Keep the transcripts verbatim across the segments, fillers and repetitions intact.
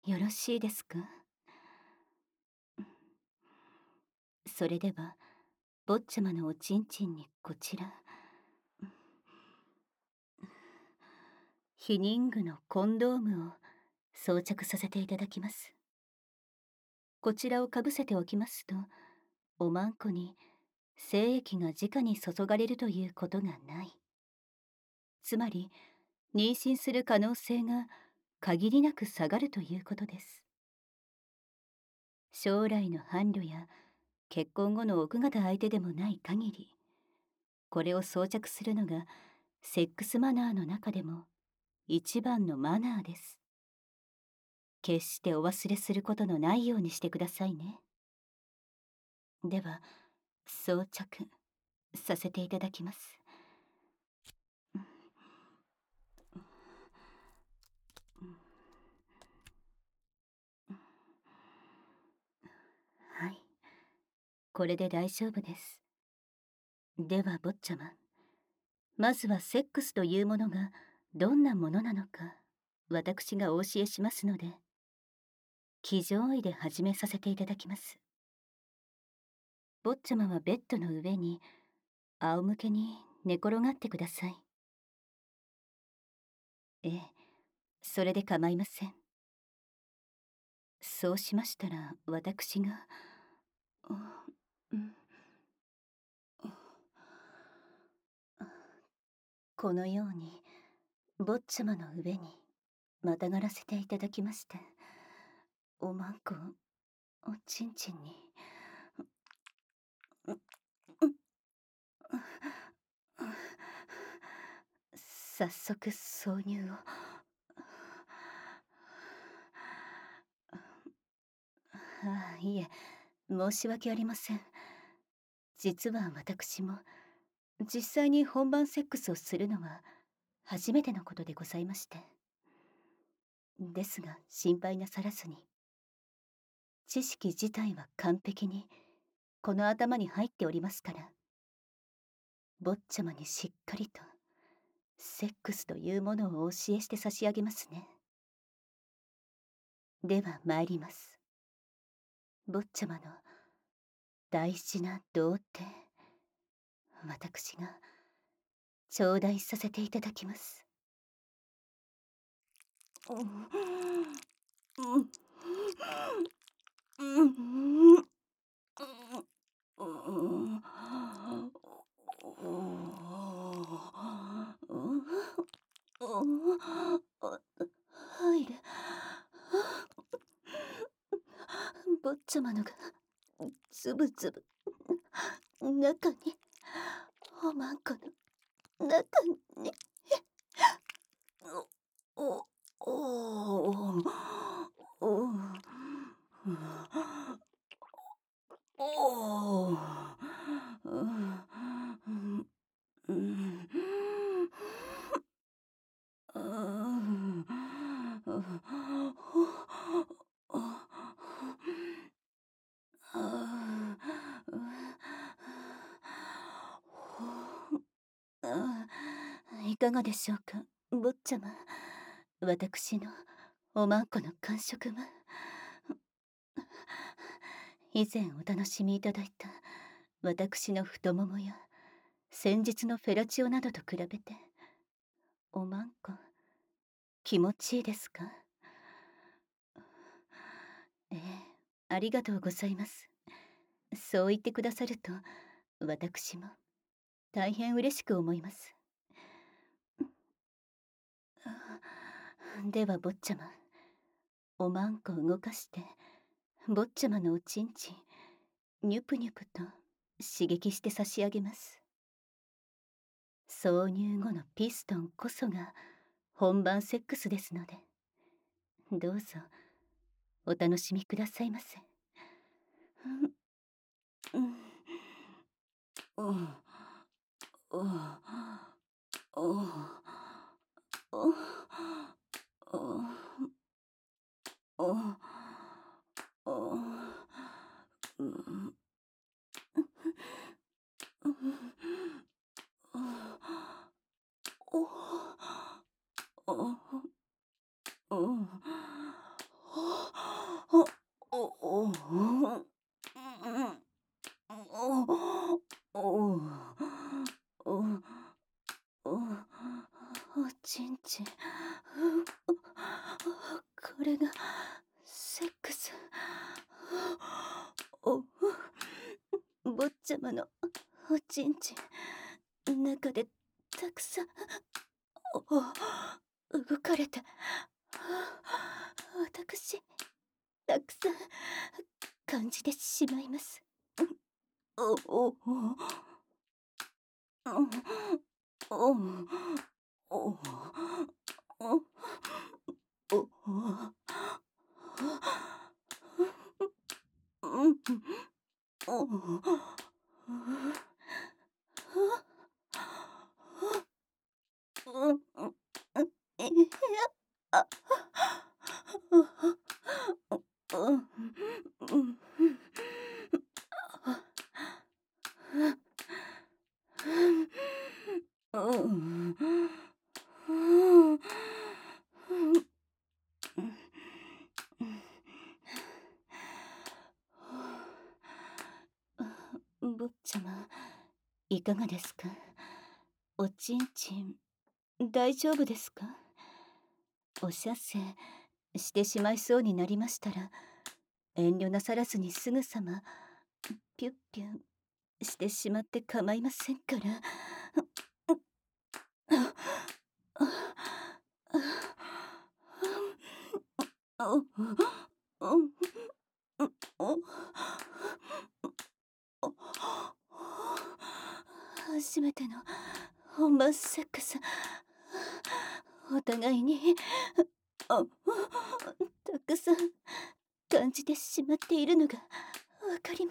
よろしいですか？それでは、坊ちゃまのおちんちんにこちら、避妊具のコンドームを装着させていただきます。こちらをかぶせておきますと、おまんこに精液が直に注がれるということがない。つまり、妊娠する可能性が限りなく下がるということです。将来の伴侶や結婚後の奥方相手でもない限り、これを装着するのがセックスマナーの中でも一番のマナーです。決してお忘れすることのないようにしてくださいね。では、装着させていただきます。はい、これで大丈夫です。では坊ちゃま、まずはセックスというものがどんなものなのか私がお教えしますので、騎乗位で始めさせていただきます。坊ちゃまはベッドの上に仰向けに寝転がってください。ええ、それで構いません。そうしましたら私が、うん、このように坊ちゃまの上にまたがらせていただきまして、おまんこおちんちんに、早速挿入を。ああ、いえ、申し訳ありません。実は私も実際に本番セックスをするのは初めてのことでございまして。ですが心配なさらずに、知識自体は完璧にこの頭に入っておりますから、坊ちゃまにしっかりとセックスというものをお教えして差し上げますね。では参ります。坊ちゃまの大事な童貞、私が頂戴させていただきます。うんうんうんうん入る。坊ちゃまのがつぶつぶ中に、おまんこの中に、おおおおおいかがでしょうか、坊ちゃま。私のおまんこの感触は。以前お楽しみいただいた私の太ももや先日のフェラチオなどと比べて、おまんこ気持ちいいですか？ええ、ありがとうございます。そう言ってくださると私も大変嬉しく思います。では坊ちゃま、おまんこ動かして坊ちゃまのおちんちんニュプニュプと刺激して差し上げます。挿入後のピストンこそが本番セックスですので、どうぞお楽しみくださいませ。うん、うん、うん、うん、うん、うん、うん、うん、 れがセックス。お坊ちゃまのおちんちん中でたくさんお動かれて、私たくさん感じてしまいます。おおおおおお坊ちゃま、いかがですか？おちんちん大丈夫ですか？お射精してしまいそうになりましたら、遠慮なさらずにすぐさまピュッピュンしてしまって構いませんから。初めての本番セックス、お互いにたくさん感じてしまっているのがわかります。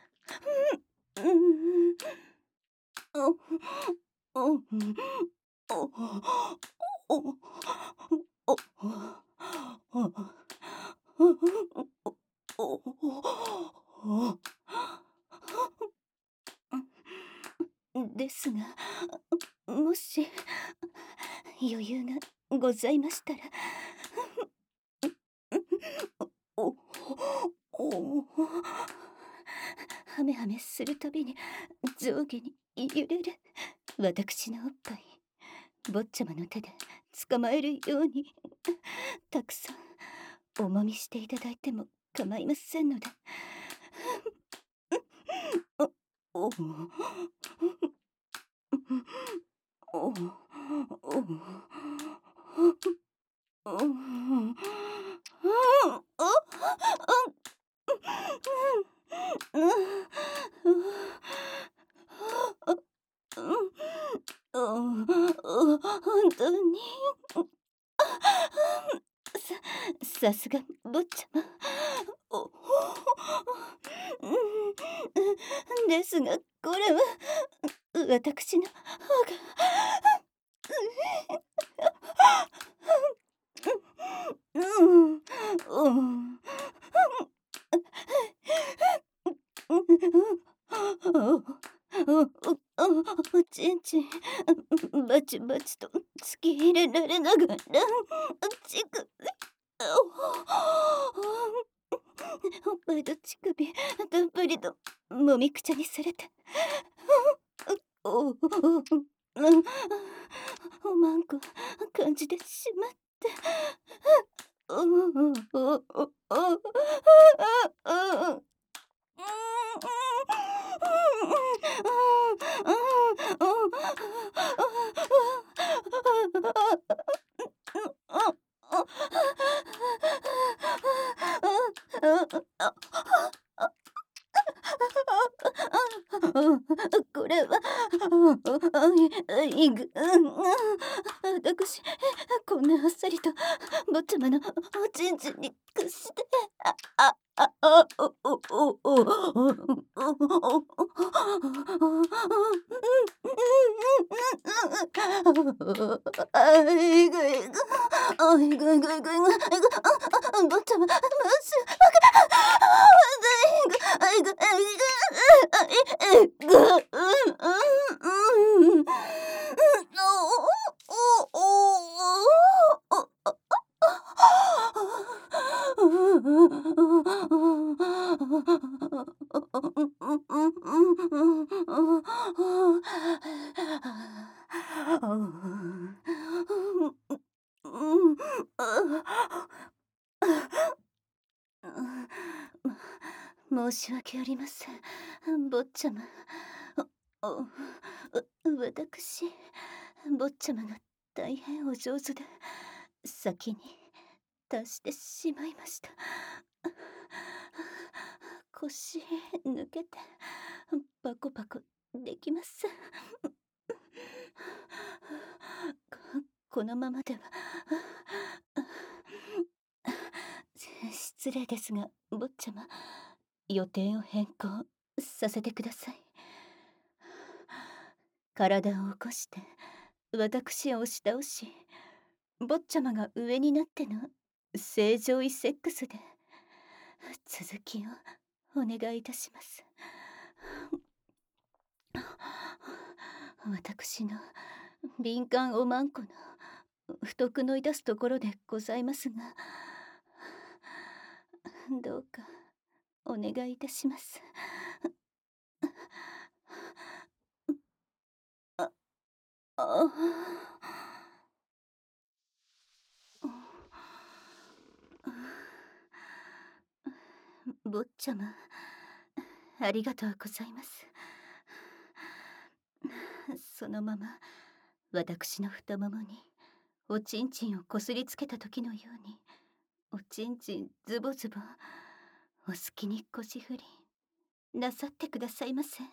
ですが、もし余裕がございましたら、おおはめはめするたびに上下に揺れる私のおっぱい、坊ちゃまの手で捕まえるようにたくさんおもみしていただいても構いませんので。おおお本当にさ、さすが坊ちゃま。おですが、これは私の方がうんうんおちんちんバチバチと突き入れられながら乳首おっぱいと乳首たっぷりともみくちゃにされて、おおおまんこ感じてしまって、おおおおおこれは、いぐ、私、こんなあっさりと、坊ちゃまのおちんちんに屈して、あ、あ、あ、あ、お、お、お、お、あいぐいぐ、あいぐいぐいぐいぐいぐ、坊ちゃま、むす、あいぐ、あいぐ、あいぐ、あいぐ、うん、うん、うん、お、お、お、お、 申し訳ありません、坊ちゃま。お、お、う私、坊ちゃまが大変お上手で、先に達してしまいました。腰抜けて、パコパコできます。ここのままでは、失礼ですが、坊ちゃま、予定を変更させてください。体を起こして私を押し倒し、坊ちゃまが上になっての正常位セックスで続きをお願いいたします。私の敏感おまんこの不徳の致すところでございますが、どうかお願いいたします。あ、あ、坊ちゃま、ありがとうございます。そのまま私の太ももにおちんちんをこすりつけた時のように、おちんちんズボズボお好きに腰振りなさってくださいませ。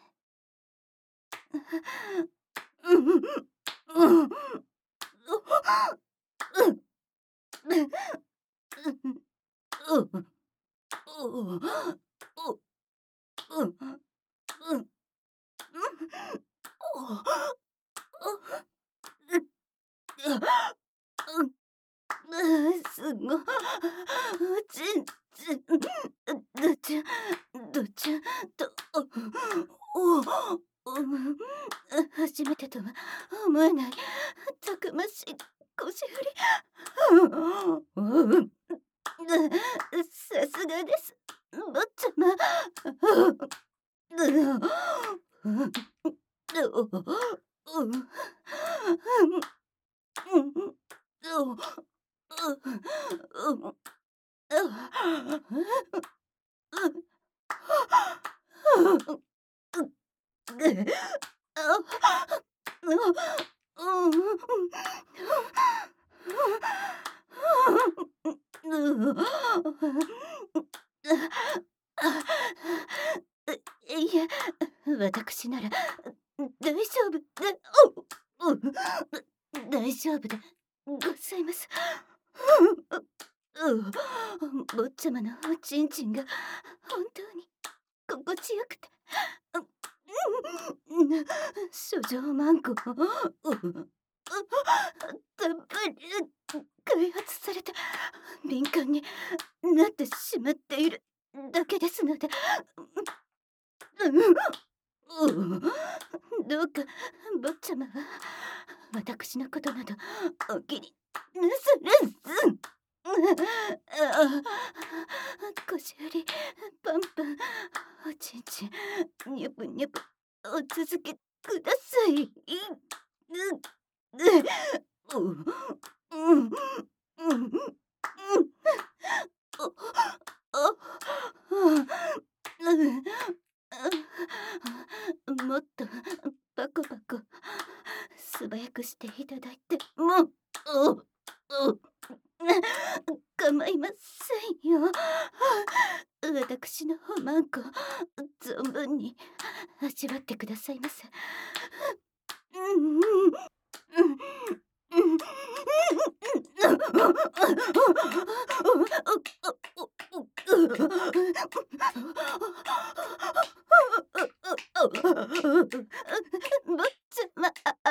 すごい。ちんちん、どちゃ、どちゃと、お、お、初めてとは思えない、たくましい腰振り。さすがです、坊ちゃま。いえ、私なら大丈夫で、おう大丈夫でございます。坊ちゃまのおちんちんが本当に心地よくて、処女マンコたっぷり開発されて敏感になってしまっているだけですので、どうか坊ちゃまは私のことなどお気になさらず、腰振りパンパンおちんちんにゃぷにゃぷお続けください。もっとパコパコ素早くしていただいても構いませんよ。私のおまんこ存分に味わってくださいませ。ぼっちま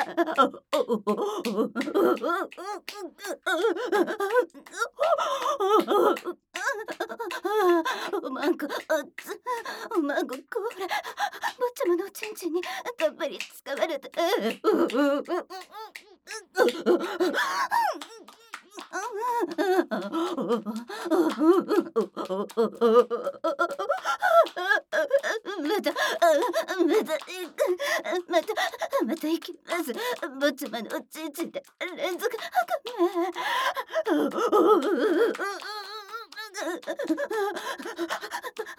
おまんこおまんこ、これ坊ちゃまのおちんちんにたっぷり使われてまたまたまたまた行きます。坊ちゃまのおちんちんで連続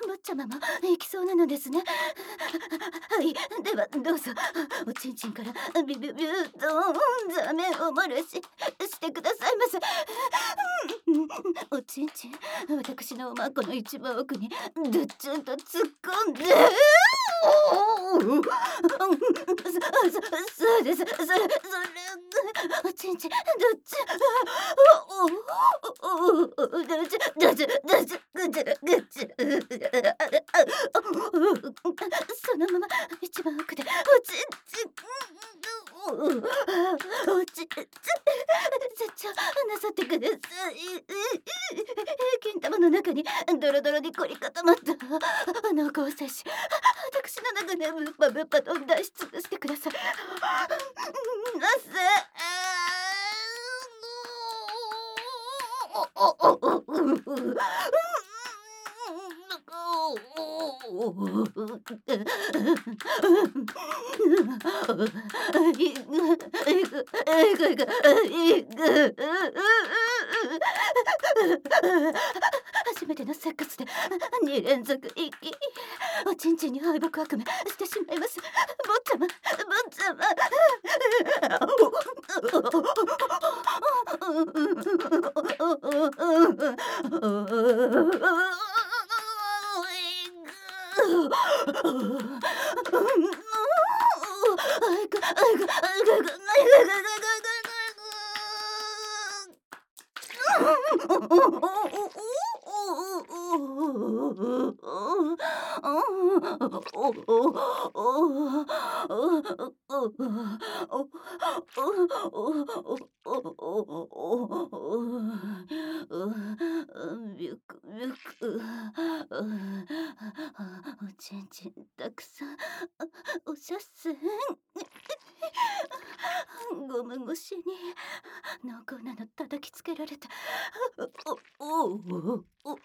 坊ちゃまも行きそうなのですね。はい、ではどうぞ。おちんちんからビュビュビューとザメを漏れししてくださいませ。おちんちん、私のおまんこの一番奥にドゥッチュンと突っ込んで。そ、そ、そうです。それ、それ、おちんちん、どっち、お、お、お、どっち、どっち、どっち、ぐちゅ、ぐちゅ。そのまま一番奥でおちんちん、おちんちん、絶頂なさってください。金玉の中にドロドロに凝り固まった濃厚摂取、私の中でぶっぱぶっぱと出し尽くしてください。なぜ初めてのセックスでに連続息、おちんちんに敗北悪夢してしまいます。坊ちゃま、坊ちゃま。ビュクビュク、おちんちんたくさんおしゃせん。ゴム越しに濃厚なの叩きつけられた。おおおおお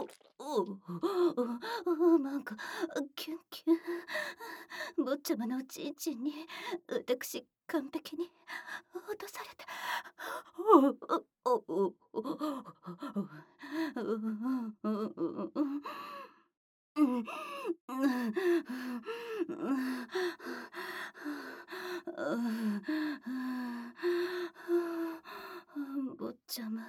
おなんかキュンキュン。坊ちゃまのおちんちんに私完璧に落とされた。おおお坊ちゃま、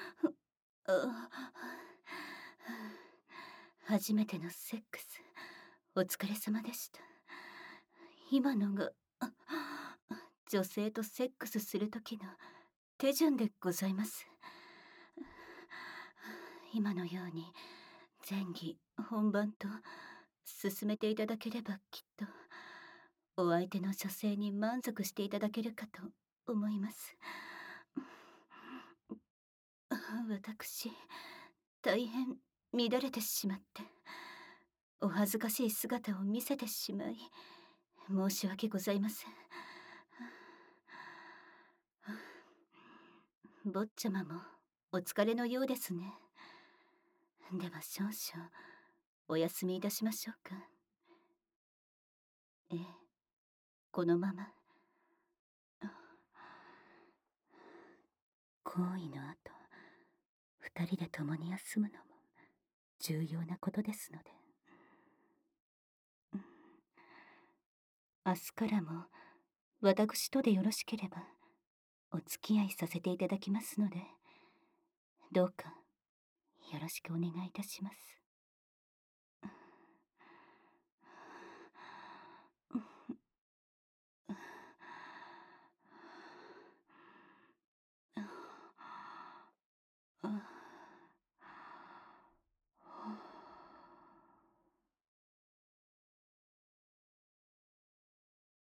初めてのセックスお疲れ様でした。今のが女性とセックスする時の手順でございます。今のように前儀本番と進めていただければきっとお相手の女性に満足していただけるかと思います。私大変乱れてしまってお恥ずかしい姿を見せてしまい申し訳ございません。坊ちゃまもお疲れのようですね。では少々お休みいたしましょうか。ええ、このまま行為の後二人で共に休むのも重要なことですので、明日からも私とでよろしければお付き合いさせていただきますので、どうかよろしくお願いいたします。